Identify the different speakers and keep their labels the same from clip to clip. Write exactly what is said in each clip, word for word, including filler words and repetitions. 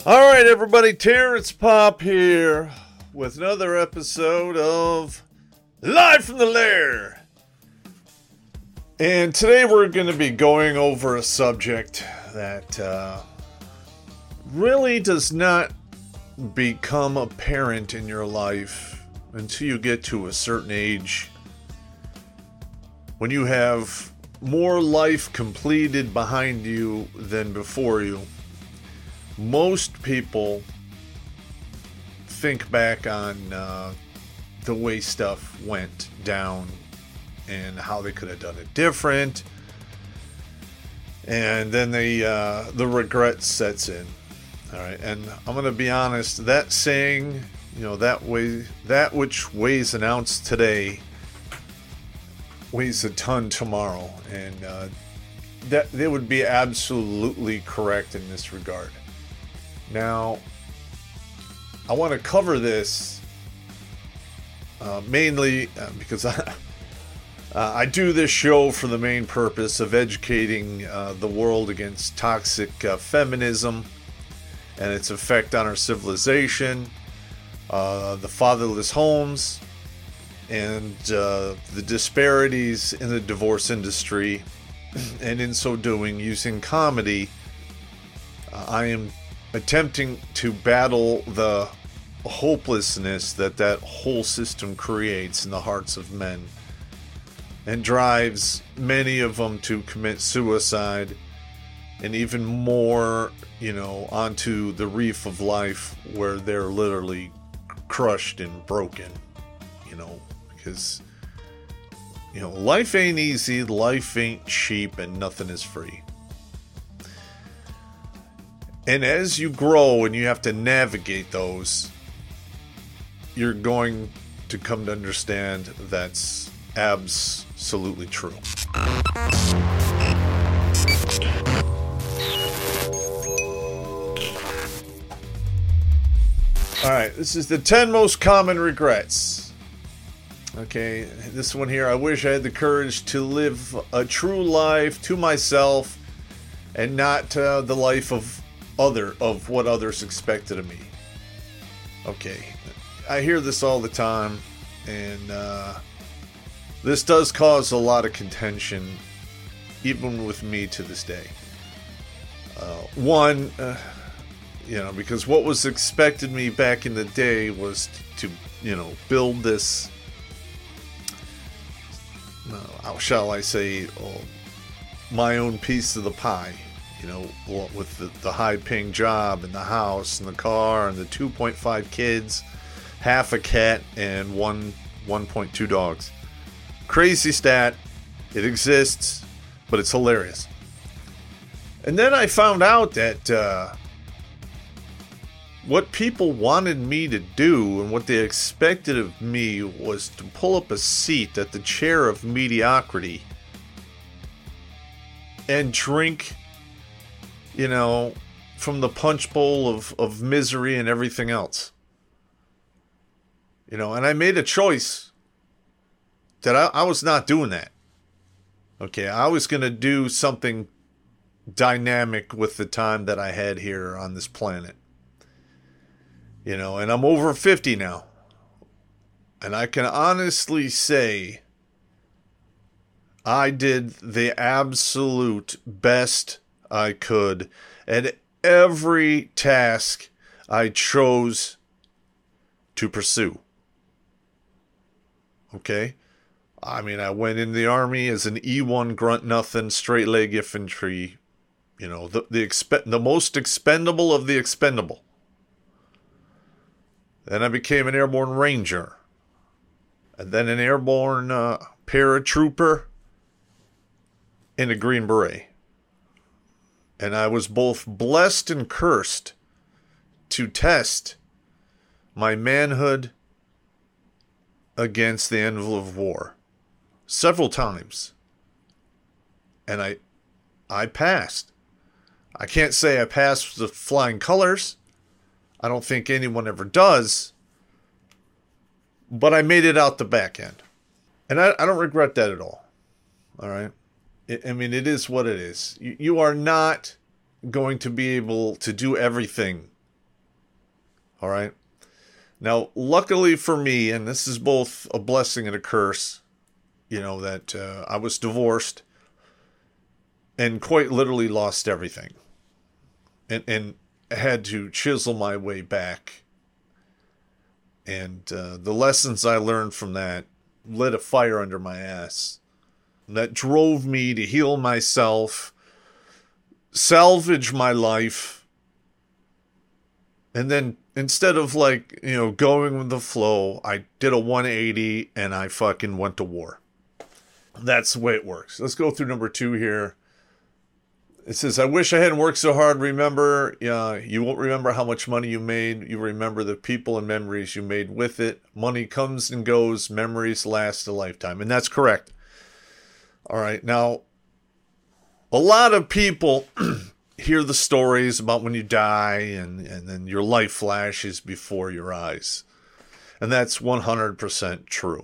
Speaker 1: All right, everybody, Terrence Pop here with another episode of Live from the Lair. And today we're going to be going over a subject that uh, really does not become apparent in your life until you get to a certain age, when you have more life completed behind you than before you. Most people think back on uh, the way stuff went down and how they could have done it different, and then they uh, the regret sets in. All right, and I'm gonna be honest. That saying, you know, that way, that which weighs an ounce today weighs a ton tomorrow, and uh, that they would be absolutely correct in this regard. Now, I want to cover this uh, mainly uh, because I, uh, I do this show for the main purpose of educating uh, the world against toxic uh, feminism and its effect on our civilization, uh, the fatherless homes, and uh, the disparities in the divorce industry. And in so doing, using comedy, uh, I am attempting to battle the hopelessness that that whole system creates in the hearts of men and drives many of them to commit suicide, and even more, you know, onto the reef of life where they're literally crushed and broken, you know, because, you know, life ain't easy, life ain't cheap, and nothing is free. And as you grow and you have to navigate those, you're going to come to understand that's absolutely true. Alright, this is the ten most common regrets. Okay, this one here: I wish I had the courage to live a true life to myself and not uh, the life of other of what others expected of me. Okay, I hear this all the time, and uh, this does cause a lot of contention, even with me to this day. Uh, one, uh, you know, because what was expected me back in the day was to, you know, build this, uh, how shall I say, oh, my own piece of the pie. You know, with the, the high-paying job and the house and the car and the two point five kids, half a cat, and one 1.2 dogs. Crazy stat. It exists, but it's hilarious. And then I found out that uh, what people wanted me to do and what they expected of me was to pull up a seat at the chair of mediocrity and drink, you know, from the punch bowl of, of misery and everything else. You know, and I made a choice that I, I was not doing that. Okay, I was going to do something dynamic with the time that I had here on this planet. You know, and I'm over fifty now. And I can honestly say I did the absolute best I could at every task I chose to pursue. Okay? I mean, I went in the Army as an E one grunt nothing, straight leg infantry, you know, the the, expe- the most expendable of the expendable. Then I became an airborne ranger, and then an airborne uh, paratrooper, and a Green Beret. And I was both blessed and cursed to test my manhood against the anvil of war several times. And I I passed. I can't say I passed with flying colors. I don't think anyone ever does. But I made it out the back end. And I, I don't regret that at all. All right? It, I mean, it is what it is. You, you are not going to be able to do everything All right. Now, luckily for me, and this is both a blessing and a curse, you know, that uh, I was divorced and quite literally lost everything, and, and had to chisel my way back. And uh, the lessons I learned from that lit a fire under my ass that drove me to heal myself, salvage my life, and then instead of, like, you know, going with the flow, I did a one eighty and I fucking went to war. That's the way it works. Let's go through number two here. It says, I wish I hadn't worked so hard. Remember, uh, you won't remember how much money you made. You remember the people and memories you made with it. Money comes and goes. Memories last a lifetime. And that's correct. All right. Now, a lot of people hear the stories about when you die and, and then your life flashes before your eyes. And that's one hundred percent true.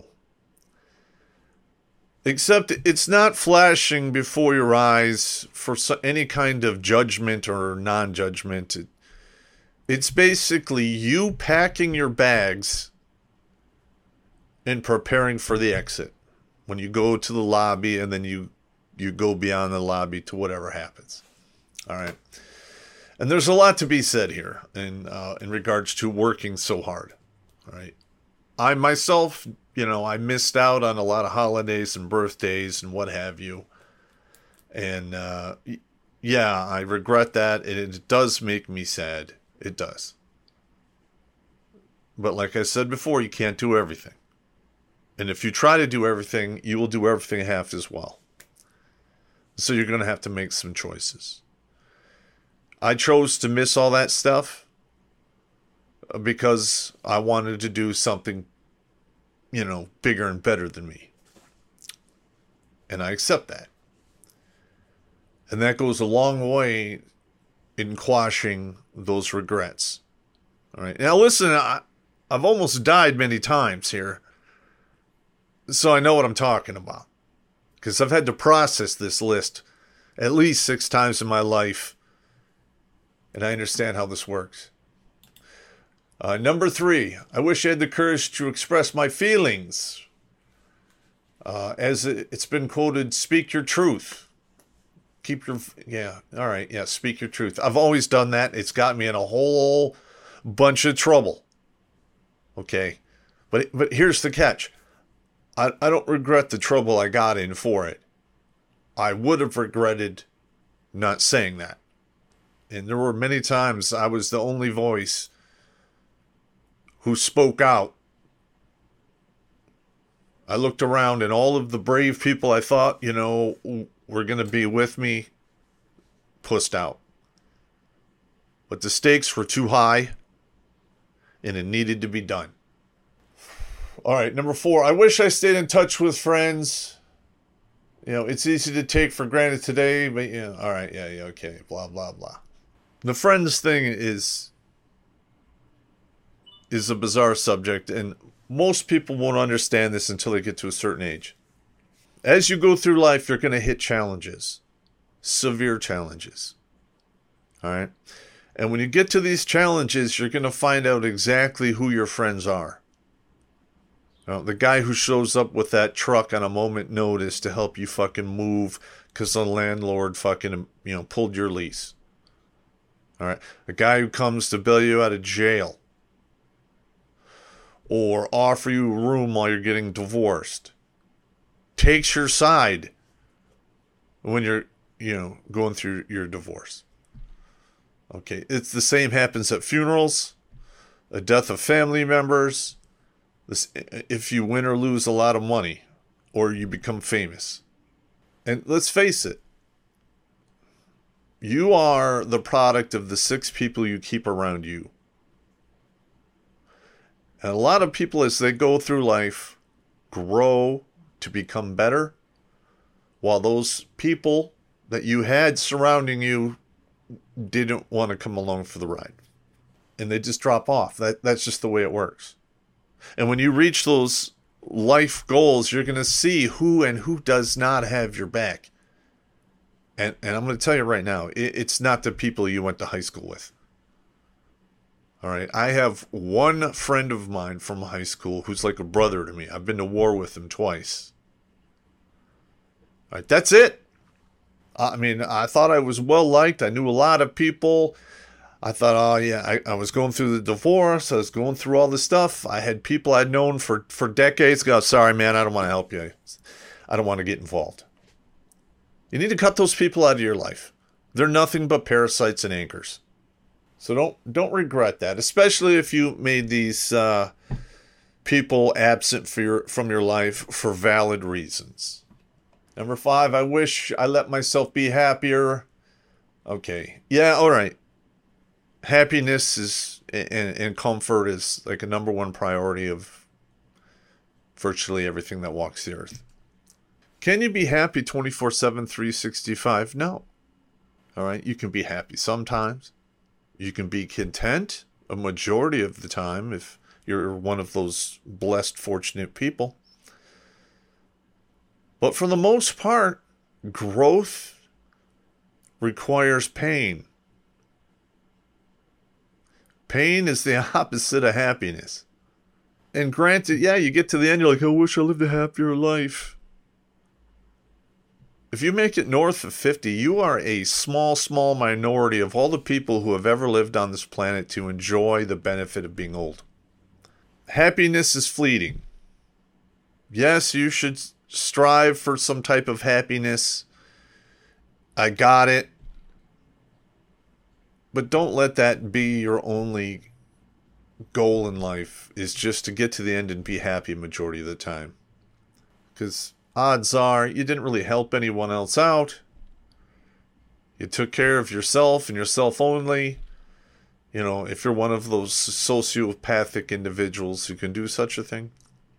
Speaker 1: Except it's not flashing before your eyes for any kind of judgment or non-judgment. It, it's basically you packing your bags and preparing for the exit. When you go to the lobby and then you, you go beyond the lobby to whatever happens. All right. And there's a lot to be said here in, uh, in regards to working so hard. All right. I myself, you know, I missed out on a lot of holidays and birthdays and what have you. And, uh, yeah, I regret that. And it does make me sad. It does. But like I said before, you can't do everything. And if you try to do everything, you will do everything half as well. So you're going to have to make some choices. I chose to miss all that stuff because I wanted to do something, you know, bigger and better than me. And I accept that. And that goes a long way in quashing those regrets. All right. Now, listen, I, I've almost died many times here. So I know what I'm talking about. Because I've had to process this list at least six times in my life. And I understand how this works. Uh, number three, I wish I had the courage to express my feelings. Uh, as it, it's been quoted, speak your truth. Keep your, yeah, all right, yeah, speak your truth. I've always done that. It's got me in a whole bunch of trouble. Okay, but but here's the catch. I, I don't regret the trouble I got in for it. I would have regretted not saying that. And there were many times I was the only voice who spoke out. I looked around and all of the brave people I thought, you know, were going to be with me, pussed out. But the stakes were too high, and it needed to be done. All right, number four, I wish I stayed in touch with friends. You know, it's easy to take for granted today, but, you know, all right, yeah, yeah, okay, blah, blah, blah. The friends thing is... is a bizarre subject, and most people won't understand this until they get to a certain age. As you go through life, you're going to hit challenges. Severe challenges. All right? And when you get to these challenges, you're going to find out exactly who your friends are. You know, the guy who shows up with that truck on a moment notice to help you fucking move because the landlord fucking, you know, pulled your lease. All right? The guy who comes to bail you out of jail. Or offer you a room while you're getting divorced. Takes your side when you're, you know, going through your divorce. Okay, it's the same happens at funerals, a death of family members, this, if you win or lose a lot of money, or you become famous. And let's face it, you are the product of the six people you keep around you. And a lot of people, as they go through life, grow to become better, while those people that you had surrounding you didn't want to come along for the ride. And they just drop off. That That's just the way it works. And when you reach those life goals, you're going to see who and who does not have your back. And, and I'm going to tell you right now, it, it's not the people you went to high school with. All right. I have one friend of mine from high school who's like a brother to me. I've been to war with him twice. All right. That's it. I mean, I thought I was well liked. I knew a lot of people. I thought, oh, yeah, I, I was going through the divorce. I was going through all this stuff. I had people I'd known for, for decades go, sorry, man, I don't want to help you. I don't want to get involved. You need to cut those people out of your life. They're nothing but parasites and anchors. So don't don't regret that, especially if you made these uh, people absent for your, from your life for valid reasons. Number five, I wish I let myself be happier. Okay. Yeah, all right. Happiness is and, and comfort is like a number one priority of virtually everything that walks the earth. Can you be happy twenty-four seven, three sixty-five? No. All right. You can be happy sometimes. You can be content a majority of the time if you're one of those blessed, fortunate people. But for the most part, growth requires pain. Pain is the opposite of happiness. And granted, yeah, you get to the end, you're like, I wish I lived a happier life. If you make it north of fifty, you are a small, small minority of all the people who have ever lived on this planet to enjoy the benefit of being old. Happiness is fleeting. Yes, you should strive for some type of happiness. I got it. But don't let that be your only goal in life, is just to get to the end and be happy majority of the time. Because odds are you didn't really help anyone else out. You took care of yourself and yourself only. You know, if you're one of those sociopathic individuals who can do such a thing.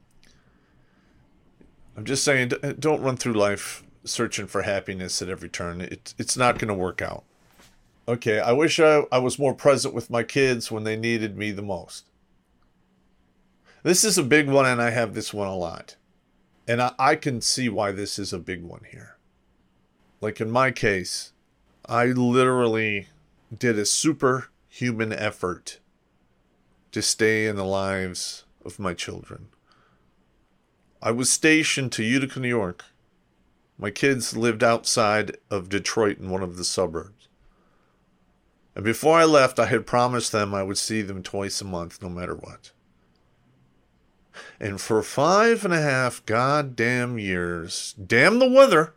Speaker 1: I'm just saying, don't run through life searching for happiness at every turn. It, it's not going to work out. Okay, I wish I, I was more present with my kids when they needed me the most. This is a big one, and I have this one a lot. And I, I can see why this is a big one here. Like in my case, I literally did a superhuman effort to stay in the lives of my children. I was stationed to Utica, New York. My kids lived outside of Detroit in one of the suburbs. And before I left, I had promised them I would see them twice a month, no matter what. And for five and a half goddamn years, damn the weather,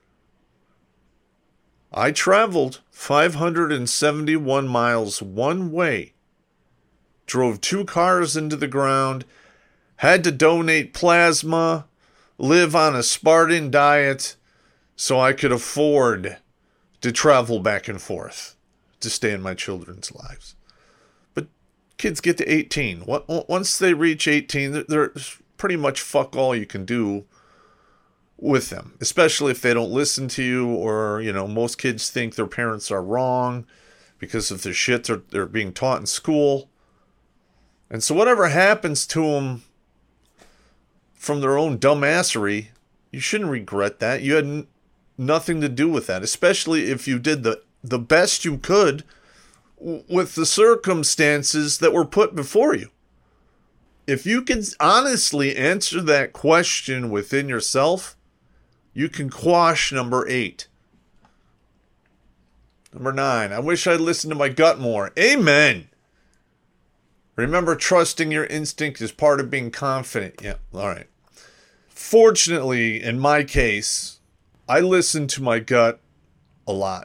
Speaker 1: I traveled five hundred seventy-one miles one way, drove two cars into the ground, had to donate plasma, live on a Spartan diet, so I could afford to travel back and forth to stay in my children's lives. But kids get to eighteen. Once they reach eighteen, there's pretty much fuck all you can do with them, especially if they don't listen to you, or, you know, most kids think their parents are wrong because of the shit they're, they're being taught in school. And so whatever happens to them from their own dumbassery, you shouldn't regret that. You had n- nothing to do with that, especially if you did the the best you could w- with the circumstances that were put before you. If you can honestly answer that question within yourself, you can quash number eight. Number nine, I wish I'd listened to my gut more. Amen. Remember, trusting your instinct is part of being confident. Yeah, all right. Fortunately, in my case, I listened to my gut a lot.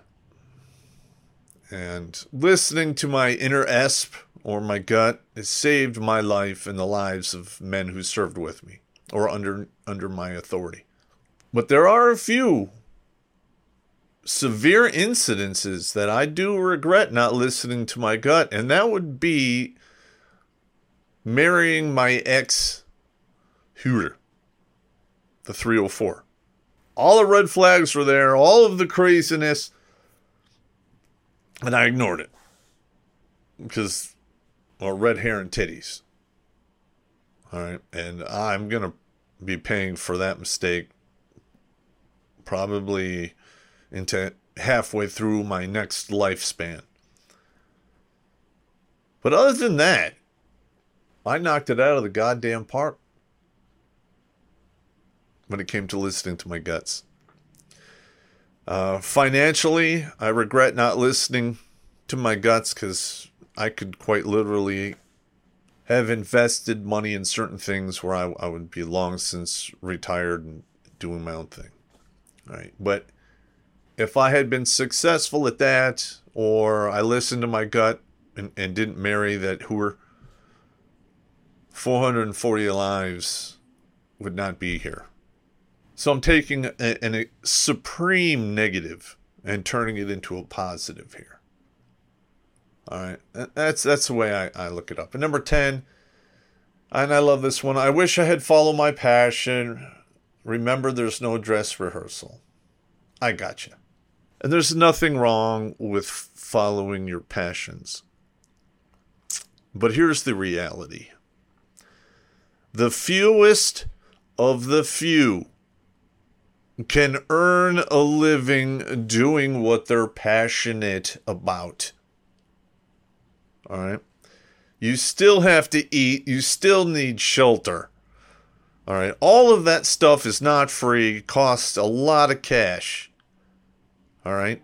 Speaker 1: And listening to my inner E S P or my gut has saved my life and the lives of men who served with me or under under my authority. But there are a few severe incidences that I do regret not listening to my gut, and that would be marrying my ex-hooter, the three oh four. All the red flags were there, all of the craziness, and I ignored it. Because, well, red hair and titties. All right, and I'm going to be paying for that mistake probably into halfway through my next lifespan. But other than that, I knocked it out of the goddamn park when it came to listening to my guts. Uh, financially, I regret not listening to my guts because I could quite literally have invested money in certain things where I, I would be long since retired and doing my own thing. All right. But if I had been successful at that, or I listened to my gut and, and didn't marry that hooer, four hundred forty lives would not be here. So I'm taking a, a, a supreme negative and turning it into a positive here. All right. That's that's the way I, I look it up. And number ten, and I love this one. I wish I had followed my passion. Remember, there's no dress rehearsal. I got you. And there's nothing wrong with following your passions. But here's the reality. The fewest of the few can earn a living doing what they're passionate about. All right? You still have to eat. You still need shelter. All right? All of that stuff is not free. Costs a lot of cash. All right?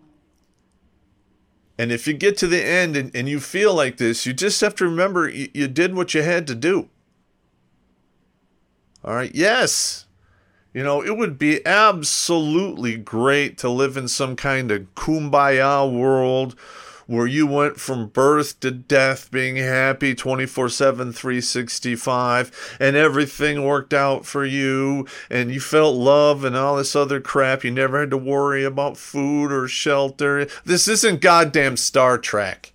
Speaker 1: And if you get to the end and, and you feel like this, you just have to remember you, you did what you had to do. All right? Yes. You know, it would be absolutely great to live in some kind of kumbaya world where you went from birth to death being happy twenty-four seven, three sixty-five, and everything worked out for you, and you felt love and all this other crap. You never had to worry about food or shelter. This isn't goddamn Star Trek.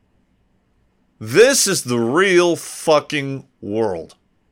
Speaker 1: This is the real fucking world.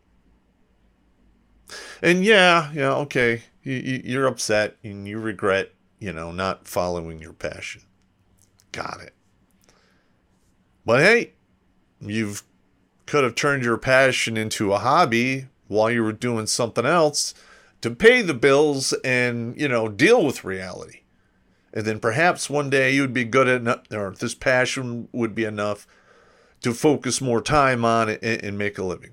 Speaker 1: And yeah, yeah, okay, you, you, you're upset and you regret, you know, not following your passion. Got it. But hey, you could have turned your passion into a hobby while you were doing something else to pay the bills and, you know, deal with reality. And then perhaps one day you'd be good at enough, or this passion would be enough to focus more time on it and, and make a living.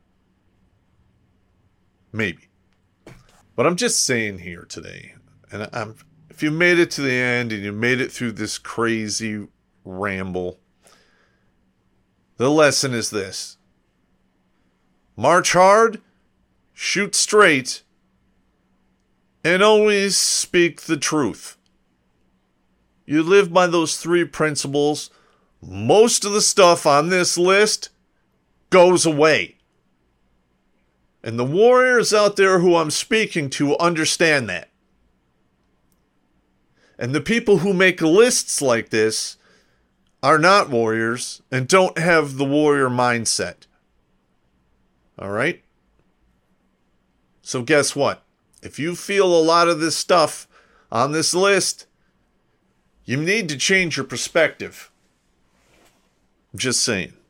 Speaker 1: Maybe. But I'm just saying here today, and I'm, if you made it to the end and you made it through this crazy ramble, the lesson is this. March hard, shoot straight, and always speak the truth. You live by those three principles, most of the stuff on this list goes away. And the warriors out there who I'm speaking to understand that. And the people who make lists like this are not warriors and don't have the warrior mindset. All right? So guess what? If you feel a lot of this stuff on this list, you need to change your perspective. I'm just saying.